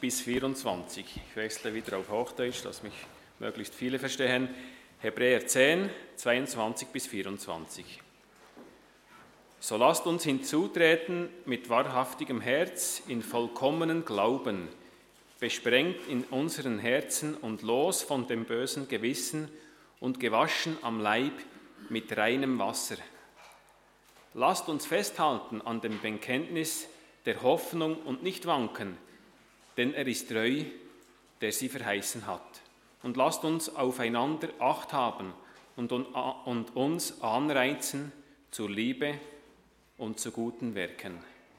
bis 24. Ich wechsle wieder auf Hochdeutsch, dass mich möglichst viele verstehen. Hebräer 10, 22 bis 24. So lasst uns hinzutreten mit wahrhaftigem Herz in vollkommenen Glauben, besprengt in unseren Herzen und los von dem bösen Gewissen und gewaschen am Leib mit reinem Wasser. Lasst uns festhalten an dem Bekenntnis der Hoffnung und nicht wanken, denn er ist treu, der sie verheißen hat. Und lasst uns aufeinander Acht haben und uns anreizen zur Liebe und zu guten Werken.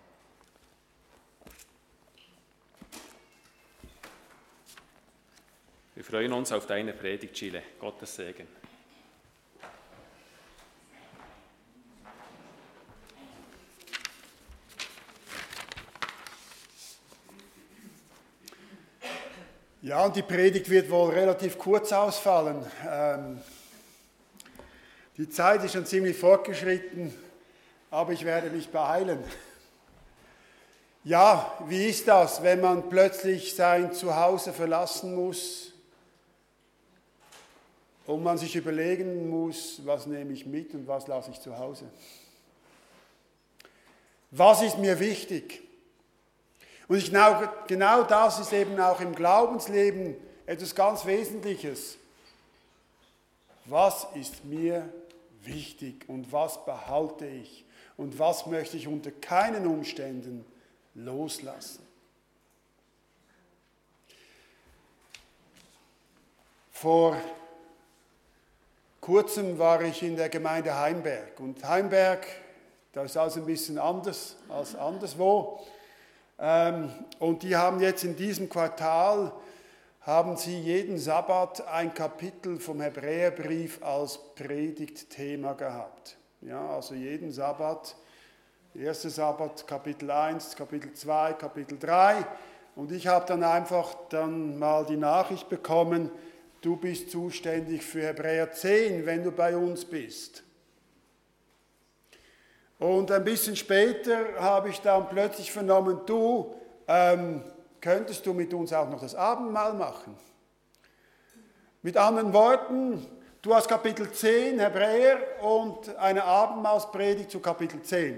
Wir freuen uns auf deine Predigt, Gilles. Gottes Segen. Ja, und die Predigt wird wohl relativ kurz ausfallen. Die Zeit ist schon ziemlich fortgeschritten, aber ich werde mich beeilen. Ja, wie ist das, wenn man plötzlich sein Zuhause verlassen muss und man sich überlegen muss, was nehme ich mit und was lasse ich zu Hause? Was ist mir wichtig? Und genau das ist eben auch im Glaubensleben etwas ganz Wesentliches. Was ist mir wichtig und was behalte ich und was möchte ich unter keinen Umständen loslassen? Vor kurzem war ich in der Gemeinde Heimberg und Heimberg, das ist also ein bisschen anders als anderswo. Und die haben jetzt in diesem Quartal, haben sie jeden Sabbat ein Kapitel vom Hebräerbrief als Predigtthema gehabt. Ja, also jeden Sabbat, der erste Sabbat Kapitel 1, Kapitel 2, Kapitel 3. Und ich habe dann einfach mal die Nachricht bekommen, du bist zuständig für Hebräer 10, wenn du bei uns bist. Und ein bisschen später habe ich dann plötzlich vernommen, du, könntest du mit uns auch noch das Abendmahl machen? Mit anderen Worten, du hast Kapitel 10 Hebräer und eine Abendmahlspredigt zu Kapitel 10.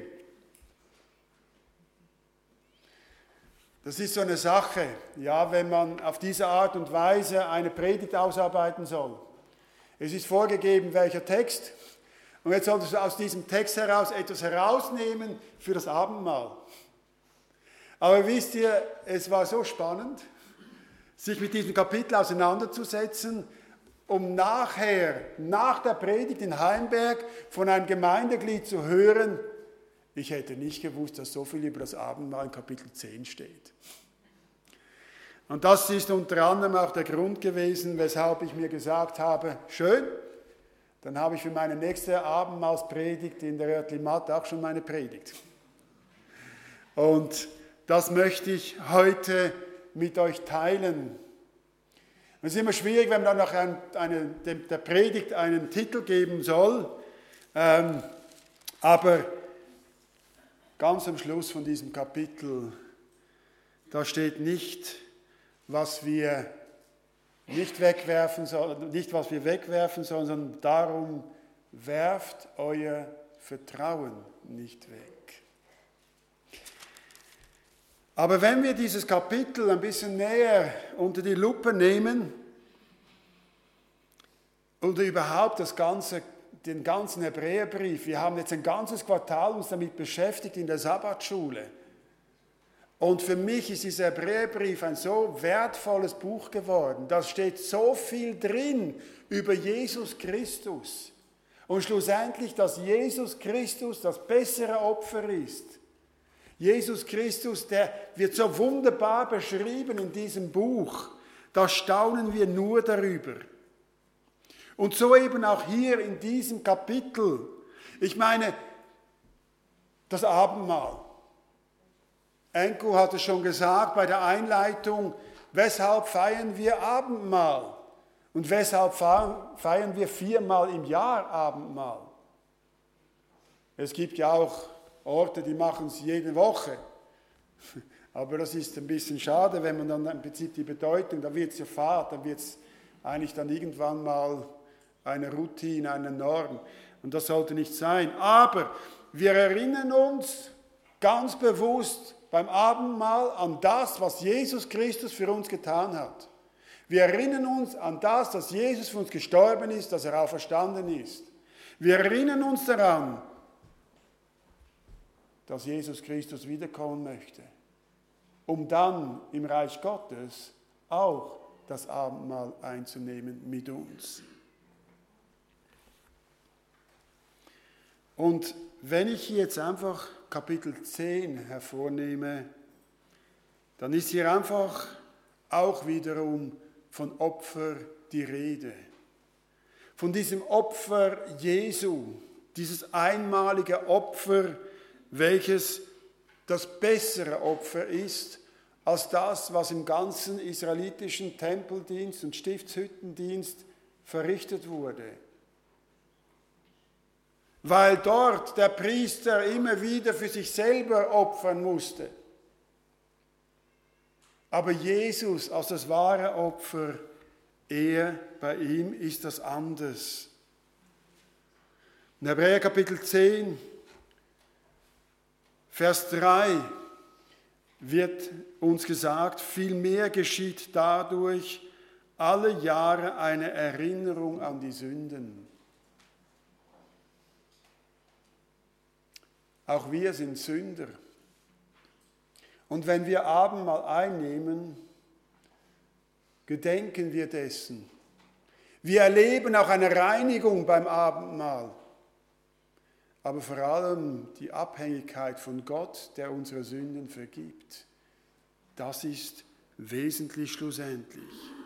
Das ist so eine Sache, ja, wenn man auf diese Art und Weise eine Predigt ausarbeiten soll. Es ist vorgegeben, welcher Text. Und jetzt solltest du aus diesem Text heraus etwas herausnehmen für das Abendmahl. Aber wisst ihr, es war so spannend, sich mit diesem Kapitel auseinanderzusetzen, um nachher, nach der Predigt in Heimberg, von einem Gemeindeglied zu hören, ich hätte nicht gewusst, dass so viel über das Abendmahl in Kapitel 10 steht. Und das ist unter anderem auch der Grund gewesen, weshalb ich mir gesagt habe, schön, dann habe ich für meine nächste Abendmahlspredigt in der Örtli-Matt auch schon meine Predigt. Und das möchte ich heute mit euch teilen. Es ist immer schwierig, wenn man dann noch der Predigt einen Titel geben soll. Aber ganz am Schluss von diesem Kapitel, da steht nicht, was wir wegwerfen sollen, sondern darum, werft euer Vertrauen nicht weg. Aber wenn wir dieses Kapitel ein bisschen näher unter die Lupe nehmen oder überhaupt den ganzen Hebräerbrief, wir haben jetzt ein ganzes Quartal uns damit beschäftigt in der Sabbatschule. Und für mich ist dieser Hebräerbrief ein so wertvolles Buch geworden. Da steht so viel drin über Jesus Christus. Und schlussendlich, dass Jesus Christus das bessere Opfer ist. Jesus Christus, der wird so wunderbar beschrieben in diesem Buch. Da staunen wir nur darüber. Und so eben auch hier in diesem Kapitel. Ich meine, das Abendmahl. Enko hat es schon gesagt bei der Einleitung, weshalb feiern wir Abendmahl? Und weshalb feiern wir 4-mal im Jahr Abendmahl? Es gibt ja auch Orte, die machen es jede Woche. Aber das ist ein bisschen schade, wenn man dann im Prinzip die Bedeutung, da wird es ja Fahrt, da wird es eigentlich dann irgendwann mal eine Routine, eine Norm. Und das sollte nicht sein. Aber wir erinnern uns ganz bewusst beim Abendmahl an das, was Jesus Christus für uns getan hat. Wir erinnern uns an das, dass Jesus für uns gestorben ist, dass er auferstanden ist. Wir erinnern uns daran, dass Jesus Christus wiederkommen möchte, um dann im Reich Gottes auch das Abendmahl einzunehmen mit uns. Und wenn ich jetzt einfach Kapitel 10 hervornehme, dann ist hier einfach auch wiederum von Opfer die Rede. Von diesem Opfer Jesu, dieses einmalige Opfer, welches das bessere Opfer ist als das, was im ganzen israelitischen Tempeldienst und Stiftshüttendienst verrichtet wurde. Weil dort der Priester immer wieder für sich selber opfern musste. Aber Jesus als das wahre Opfer, bei ihm ist das anders. In Hebräer Kapitel 10, Vers 3 wird uns gesagt, vielmehr geschieht dadurch alle Jahre eine Erinnerung an die Sünden. Auch wir sind Sünder. Und wenn wir Abendmahl einnehmen, gedenken wir dessen. Wir erleben auch eine Reinigung beim Abendmahl. Aber vor allem die Abhängigkeit von Gott, der unsere Sünden vergibt. Das ist wesentlich schlussendlich.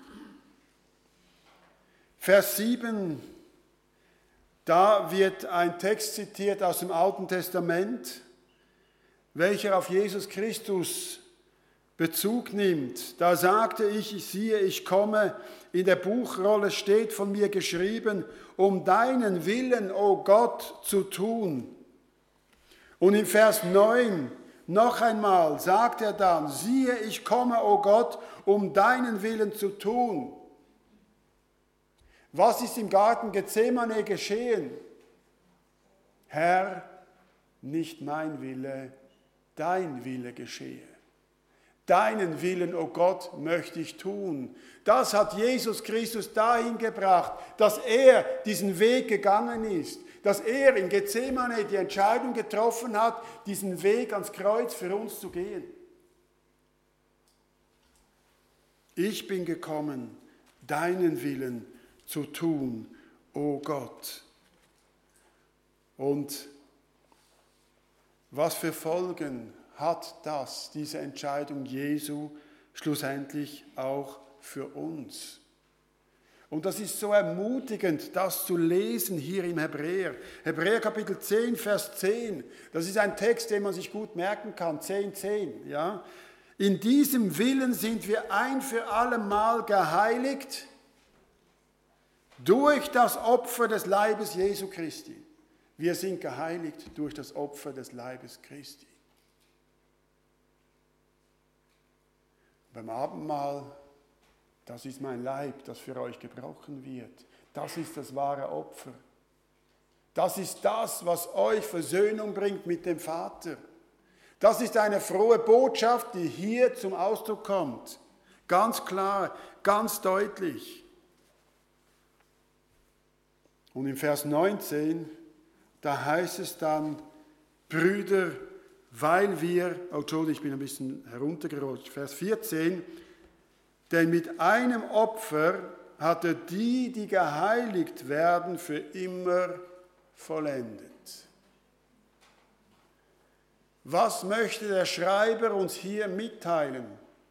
Vers 7, da wird ein Text zitiert aus dem Alten Testament, welcher auf Jesus Christus Bezug nimmt. Da sagte ich, siehe, ich komme, in der Buchrolle steht von mir geschrieben, um deinen Willen, o Gott, zu tun. Und in Vers 9 noch einmal sagt er dann, siehe, ich komme, o Gott, um deinen Willen zu tun. Was ist im Garten Gethsemane geschehen? Herr, nicht mein Wille, dein Wille geschehe. Deinen Willen, o Gott, möchte ich tun. Das hat Jesus Christus dahin gebracht, dass er diesen Weg gegangen ist, dass er in Gethsemane die Entscheidung getroffen hat, diesen Weg ans Kreuz für uns zu gehen. Ich bin gekommen, deinen Willen zu tun, o Gott. Und was für Folgen hat diese Entscheidung Jesu schlussendlich auch für uns? Und das ist so ermutigend, das zu lesen hier im Hebräer. Hebräer Kapitel 10, Vers 10. Das ist ein Text, den man sich gut merken kann. 10, 10. Ja? In diesem Willen sind wir ein für alle Mal geheiligt durch das Opfer des Leibes Jesu Christi. Wir sind geheiligt durch das Opfer des Leibes Christi. Beim Abendmahl, das ist mein Leib, das für euch gebrochen wird. Das ist das wahre Opfer. Das ist das, was euch Versöhnung bringt mit dem Vater. Das ist eine frohe Botschaft, die hier zum Ausdruck kommt. Ganz klar, ganz deutlich. Und im Vers 19, da heißt es dann, Brüder, weil wir, ich bin ein bisschen heruntergerutscht, Vers 14, denn mit einem Opfer hat er die geheiligt werden, für immer vollendet. Was möchte der Schreiber uns hier mitteilen?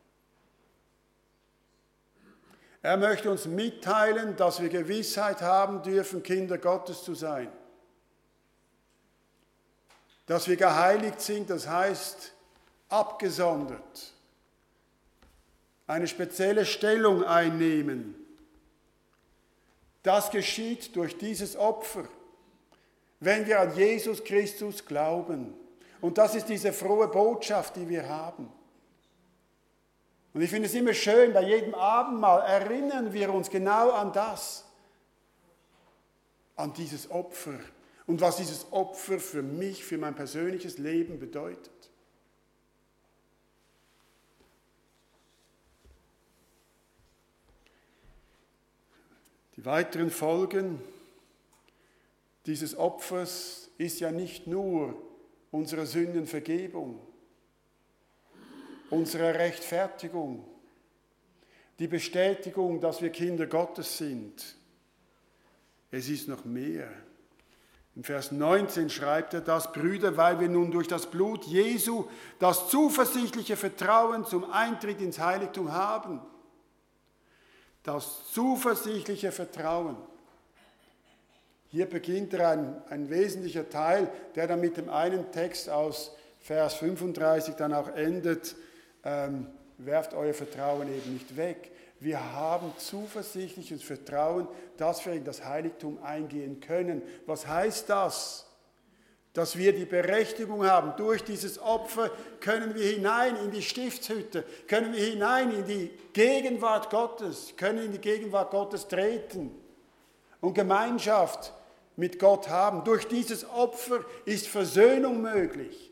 Er möchte uns mitteilen, dass wir Gewissheit haben dürfen, Kinder Gottes zu sein. Dass wir geheiligt sind, das heißt abgesondert. Eine spezielle Stellung einnehmen. Das geschieht durch dieses Opfer, wenn wir an Jesus Christus glauben. Und das ist diese frohe Botschaft, die wir haben. Und ich finde es immer schön, bei jedem Abendmahl erinnern wir uns genau an das, an dieses Opfer und was dieses Opfer für mich, für mein persönliches Leben bedeutet. Die weiteren Folgen dieses Opfers ist ja nicht nur unsere Sündenvergebung, unsere Rechtfertigung, die Bestätigung, dass wir Kinder Gottes sind. Es ist noch mehr. Im Vers 19 schreibt er das: Brüder, weil wir nun durch das Blut Jesu das zuversichtliche Vertrauen zum Eintritt ins Heiligtum haben. Das zuversichtliche Vertrauen. Hier beginnt ein wesentlicher Teil, der dann mit dem einen Text aus Vers 35 dann auch endet: werft euer Vertrauen eben nicht weg. Wir haben zuversichtliches Vertrauen, dass wir in das Heiligtum eingehen können. Was heißt das? Dass wir die Berechtigung haben, durch dieses Opfer können wir hinein in die Stiftshütte, können wir hinein in die Gegenwart Gottes, können in die Gegenwart Gottes treten und Gemeinschaft mit Gott haben. Durch dieses Opfer ist Versöhnung möglich.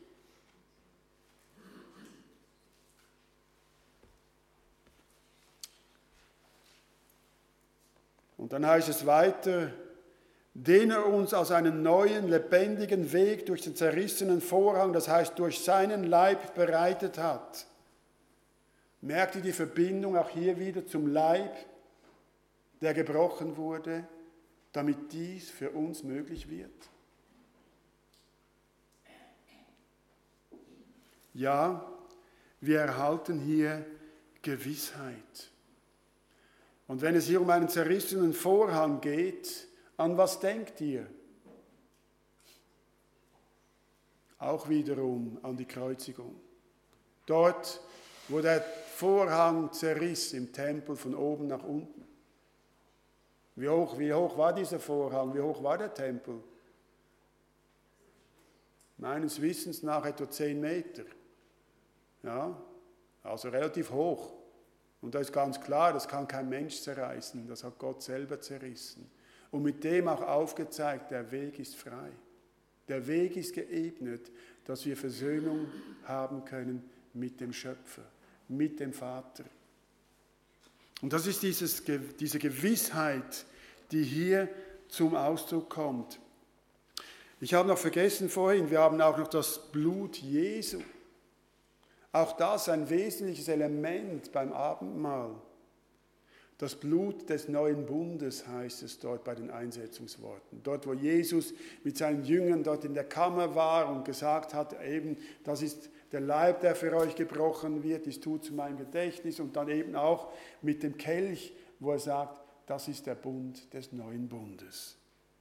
Und dann heißt es weiter: den er uns aus einem neuen, lebendigen Weg durch den zerrissenen Vorhang, das heißt durch seinen Leib bereitet hat. Merkt ihr die Verbindung auch hier wieder zum Leib, der gebrochen wurde, damit dies für uns möglich wird? Ja, wir erhalten hier Gewissheit. Und wenn es hier um einen zerrissenen Vorhang geht, an was denkt ihr? Auch wiederum an die Kreuzigung. Dort, wo der Vorhang zerriss im Tempel von oben nach unten. Wie hoch war dieser Vorhang? Wie hoch war der Tempel? Meines Wissens nach etwa 10 Meter. Ja, also relativ hoch. Und da ist ganz klar, das kann kein Mensch zerreißen, das hat Gott selber zerrissen. Und mit dem auch aufgezeigt, der Weg ist frei. Der Weg ist geebnet, dass wir Versöhnung haben können mit dem Schöpfer, mit dem Vater. Und das ist diese Gewissheit, die hier zum Ausdruck kommt. Ich habe noch vergessen vorhin, wir haben auch noch das Blut Jesu. Auch das ein wesentliches Element beim Abendmahl. Das Blut des neuen Bundes heißt es dort bei den Einsetzungsworten. Dort, wo Jesus mit seinen Jüngern dort in der Kammer war und gesagt hat, eben, das ist der Leib, der für euch gebrochen wird, dies tut zu meinem Gedächtnis. Und dann eben auch mit dem Kelch, wo er sagt, das ist der Bund des neuen Bundes.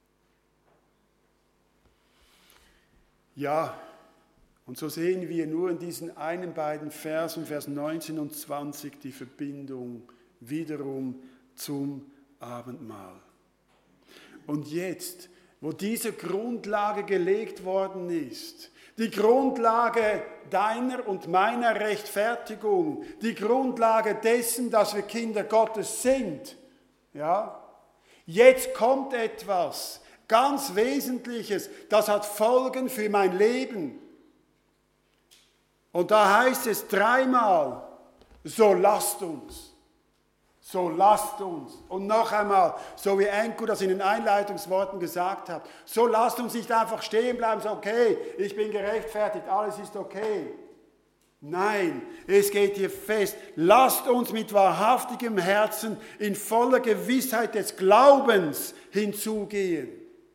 Ja, und so sehen wir nur in diesen beiden Versen, Vers 19 und 20, die Verbindung wiederum zum Abendmahl. Und jetzt, wo diese Grundlage gelegt worden ist, die Grundlage deiner und meiner Rechtfertigung, die Grundlage dessen, dass wir Kinder Gottes sind, ja, jetzt kommt etwas ganz Wesentliches, das hat Folgen für mein Leben. Und da heißt es 3-mal, so lasst uns. So lasst uns. Und noch einmal, so wie Enko das in den Einleitungsworten gesagt hat, so lasst uns nicht einfach stehen bleiben, so okay, ich bin gerechtfertigt, alles ist okay. Nein, es geht hier fest, lasst uns mit wahrhaftigem Herzen in voller Gewissheit des Glaubens hinzugehen.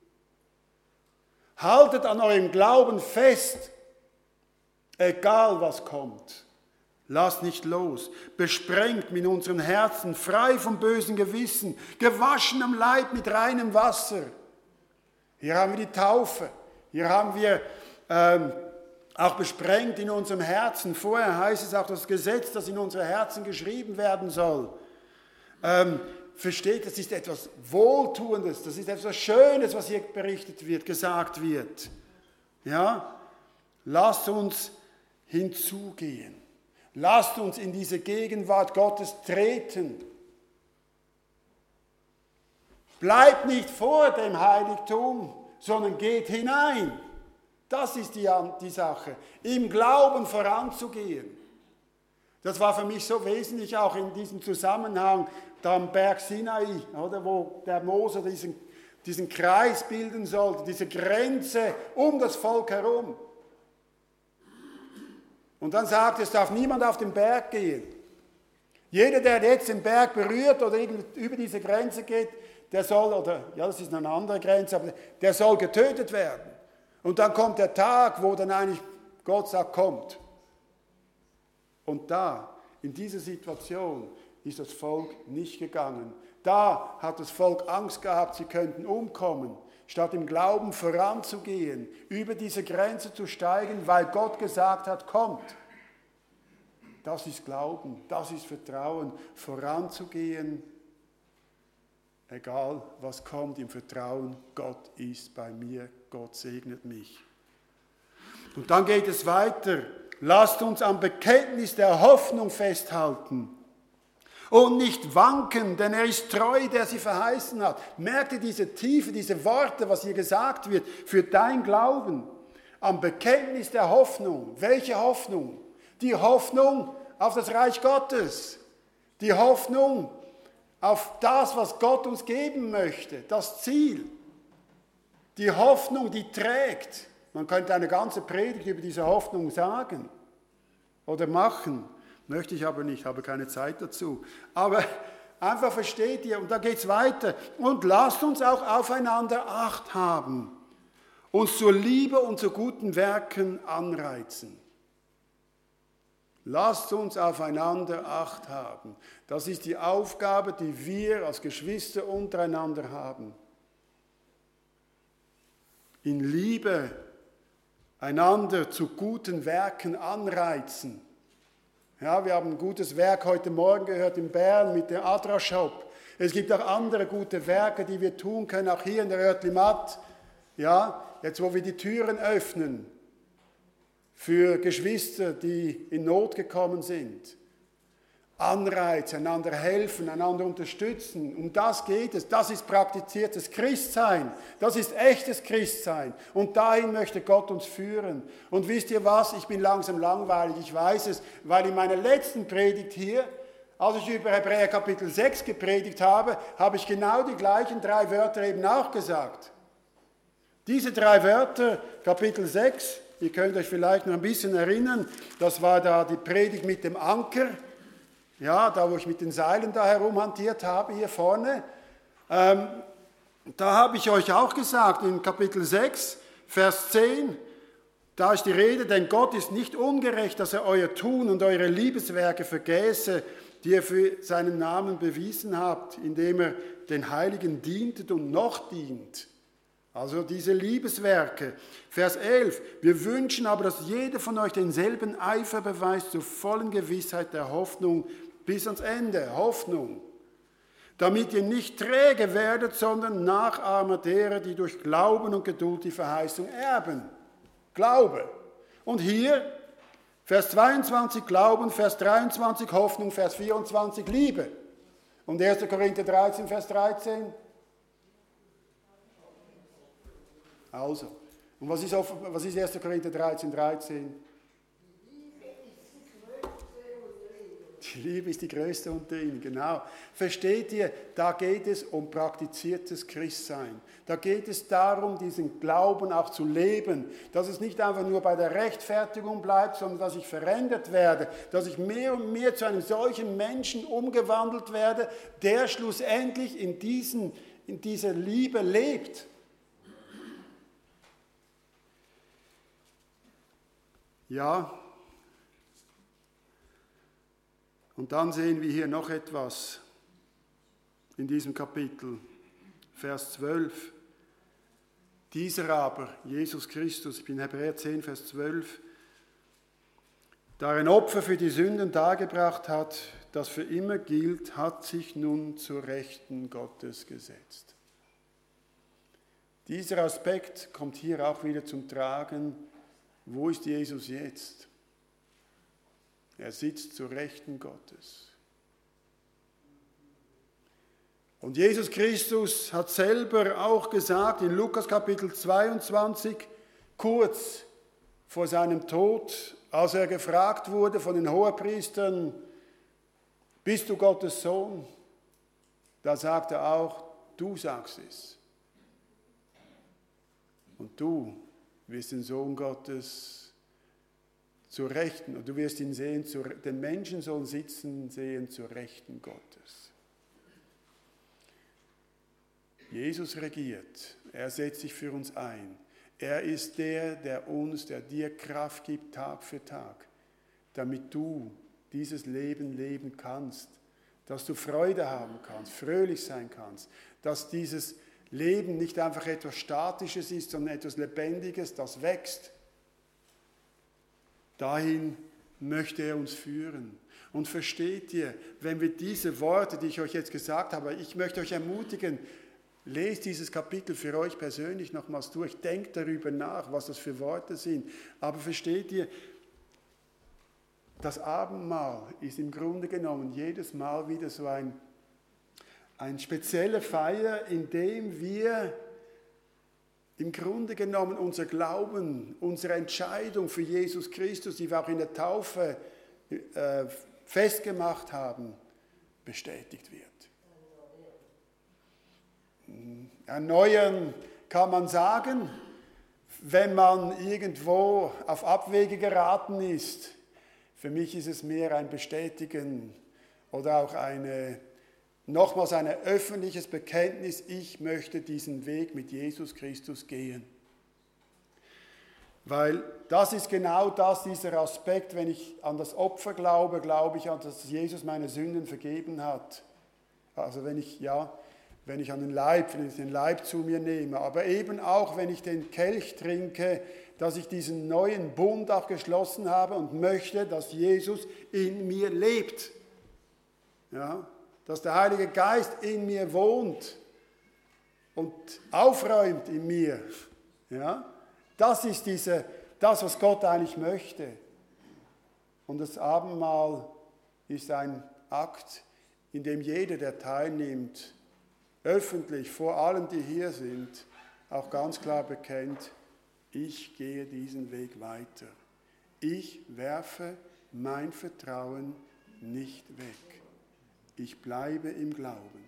Haltet an eurem Glauben fest, egal was kommt. Lasst nicht los, besprengt mit unseren Herzen, frei vom bösen Gewissen, gewaschen am Leib mit reinem Wasser. Hier haben wir die Taufe, hier haben wir auch besprengt in unserem Herzen. Vorher heißt es auch das Gesetz, das in unsere Herzen geschrieben werden soll. Versteht, das ist etwas Wohltuendes, das ist etwas Schönes, was hier berichtet wird, gesagt wird. Ja, lasst uns hinzugehen. Lasst uns in diese Gegenwart Gottes treten. Bleibt nicht vor dem Heiligtum, sondern geht hinein. Das ist die Sache, im Glauben voranzugehen. Das war für mich so wesentlich auch in diesem Zusammenhang da am Berg Sinai, oder, wo der Mose diesen Kreis bilden sollte, diese Grenze um das Volk herum. Und dann sagt es, darf niemand auf den Berg gehen. Jeder, der jetzt den Berg berührt oder über diese Grenze geht, der soll, oder ja, das ist eine andere Grenze, aber der soll getötet werden. Und dann kommt der Tag, wo dann eigentlich Gott sagt, kommt. Und da, in dieser Situation, ist das Volk nicht gegangen. Da hat das Volk Angst gehabt, sie könnten umkommen. Statt im Glauben voranzugehen, über diese Grenze zu steigen, weil Gott gesagt hat, kommt. Das ist Glauben, das ist Vertrauen, voranzugehen, egal was kommt, im Vertrauen, Gott ist bei mir, Gott segnet mich. Und dann geht es weiter. Lasst uns am Bekenntnis der Hoffnung festhalten und nicht wanken, denn er ist treu, der sie verheißen hat. Merkt ihr diese Tiefe, diese Worte, was hier gesagt wird, für dein Glauben? Am Bekenntnis der Hoffnung. Welche Hoffnung? Die Hoffnung auf das Reich Gottes. Die Hoffnung auf das, was Gott uns geben möchte, das Ziel. Die Hoffnung, die trägt. Man könnte eine ganze Predigt über diese Hoffnung sagen oder machen. Möchte ich aber nicht, habe keine Zeit dazu. Aber einfach versteht ihr, und da geht es weiter. Und lasst uns auch aufeinander Acht haben, uns zur Liebe und zu guten Werken anreizen. Lasst uns aufeinander Acht haben. Das ist die Aufgabe, die wir als Geschwister untereinander haben. In Liebe einander zu guten Werken anreizen. Ja, wir haben ein gutes Werk heute Morgen gehört in Bern mit dem Adra-Shop. Es gibt auch andere gute Werke, die wir tun können, auch hier in der Örtli Matt. Ja, jetzt wo wir die Türen öffnen für Geschwister, die in Not gekommen sind. Anreizen, einander helfen, einander unterstützen. Um das geht es. Das ist praktiziertes Christsein. Das ist echtes Christsein. Und dahin möchte Gott uns führen. Und wisst ihr was? Ich bin langsam langweilig. Ich weiß es, weil in meiner letzten Predigt hier, als ich über Hebräer Kapitel 6 gepredigt habe, habe ich genau die gleichen 3 Wörter eben auch gesagt. Diese 3 Wörter, Kapitel 6, ihr könnt euch vielleicht noch ein bisschen erinnern, das war da die Predigt mit dem Anker. Ja, da wo ich mit den Seilen da herumhantiert habe, hier vorne, da habe ich euch auch gesagt, in Kapitel 6, Vers 10, da ist die Rede, denn Gott ist nicht ungerecht, dass er euer Tun und eure Liebeswerke vergäße, die ihr für seinen Namen bewiesen habt, indem er den Heiligen dientet und noch dient. Also diese Liebeswerke. Vers 11. Wir wünschen aber, dass jeder von euch denselben Eifer beweist zur vollen Gewissheit der Hoffnung bis ans Ende. Hoffnung. Damit ihr nicht träge werdet, sondern Nachahmer derer, die durch Glauben und Geduld die Verheißung erben. Glaube. Und hier, Vers 22 Glauben, Vers 23 Hoffnung, Vers 24 Liebe. Und 1. Korinther 13, Vers 13. Also, und was ist 1. Korinther 13, 13? Die Liebe ist die größte unter ihnen, genau. Versteht ihr, da geht es um praktiziertes Christsein. Da geht es darum, diesen Glauben auch zu leben, dass es nicht einfach nur bei der Rechtfertigung bleibt, sondern dass ich verändert werde, dass ich mehr und mehr zu einem solchen Menschen umgewandelt werde, der schlussendlich in dieser Liebe lebt. Ja, und dann sehen wir hier noch etwas in diesem Kapitel, Vers 12. Dieser aber, Jesus Christus, ich bin Hebräer 10, Vers 12, da er ein Opfer für die Sünden dargebracht hat, das für immer gilt, hat sich nun zur Rechten Gottes gesetzt. Dieser Aspekt kommt hier auch wieder zum Tragen. Wo ist Jesus jetzt? Er sitzt zur Rechten Gottes. Und Jesus Christus hat selber auch gesagt in Lukas Kapitel 22, kurz vor seinem Tod, als er gefragt wurde von den Hohepriestern, bist du Gottes Sohn? Da sagt er auch, du sagst es. Und du wirst den Sohn Gottes zur Rechten, und du wirst ihn sehen, den Menschensohn sitzen sehen zur Rechten Gottes. Jesus regiert, er setzt sich für uns ein. Er ist der dir Kraft gibt Tag für Tag, damit du dieses Leben leben kannst, dass du Freude haben kannst, fröhlich sein kannst, dass dieses Leben nicht einfach etwas Statisches ist, sondern etwas Lebendiges, das wächst. Dahin möchte er uns führen. Und versteht ihr, wenn wir diese Worte, die ich euch jetzt gesagt habe, ich möchte euch ermutigen, lest dieses Kapitel für euch persönlich nochmals durch, denkt darüber nach, was das für Worte sind. Aber versteht ihr, das Abendmahl ist im Grunde genommen jedes Mal wieder so ein spezielle Feier, in dem wir im Grunde genommen unser Glauben, unsere Entscheidung für Jesus Christus, die wir auch in der Taufe festgemacht haben, bestätigt wird. Erneuern kann man sagen, wenn man irgendwo auf Abwege geraten ist. Für mich ist es mehr ein Bestätigen oder auch nochmals ein öffentliches Bekenntnis, ich möchte diesen Weg mit Jesus Christus gehen. Weil das ist genau dieser Aspekt, wenn ich an das Opfer glaube, glaube ich, dass Jesus meine Sünden vergeben hat. Also wenn ich den Leib zu mir nehme, aber eben auch, wenn ich den Kelch trinke, dass ich diesen neuen Bund auch geschlossen habe und möchte, dass Jesus in mir lebt. Ja, dass der Heilige Geist in mir wohnt und aufräumt in mir. Ja, das ist das, was Gott eigentlich möchte. Und das Abendmahl ist ein Akt, in dem jeder, der teilnimmt, öffentlich vor allen, die hier sind, auch ganz klar bekennt, ich gehe diesen Weg weiter. Ich werfe mein Vertrauen nicht weg. Ich bleibe im Glauben.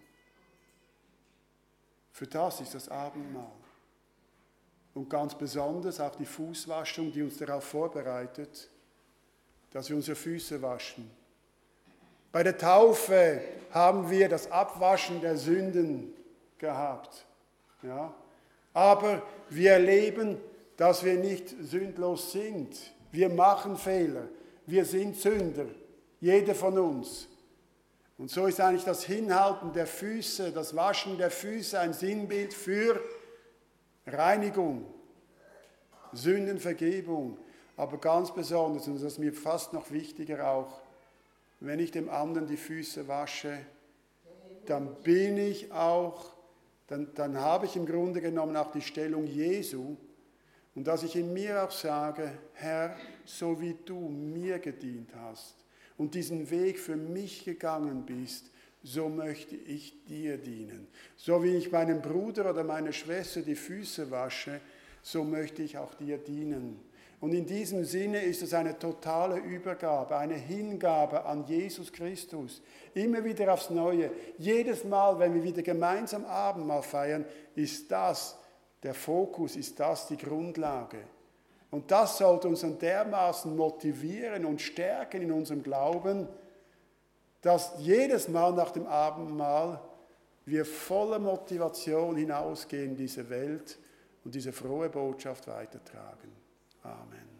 Für das ist das Abendmahl. Und ganz besonders auch die Fußwaschung, die uns darauf vorbereitet, dass wir unsere Füße waschen. Bei der Taufe haben wir das Abwaschen der Sünden gehabt. Ja? Aber wir erleben, dass wir nicht sündlos sind. Wir machen Fehler. Wir sind Sünder. Jeder von uns. Und so ist eigentlich das Hinhalten der Füße, das Waschen der Füße ein Sinnbild für Reinigung, Sündenvergebung. Aber ganz besonders, und das ist mir fast noch wichtiger auch, wenn ich dem anderen die Füße wasche, dann dann habe ich im Grunde genommen auch die Stellung Jesu. Und dass ich in mir auch sage, Herr, so wie du mir gedient hast und diesen Weg für mich gegangen bist, so möchte ich dir dienen. So wie ich meinem Bruder oder meiner Schwester die Füße wasche, so möchte ich auch dir dienen. Und in diesem Sinne ist es eine totale Übergabe, eine Hingabe an Jesus Christus. Immer wieder aufs Neue. Jedes Mal, wenn wir wieder gemeinsam Abendmahl feiern, ist das der Fokus, ist das die Grundlage. Und das sollte uns dann dermaßen motivieren und stärken in unserem Glauben, dass jedes Mal nach dem Abendmahl wir voller Motivation hinausgehen in diese Welt und diese frohe Botschaft weitertragen. Amen.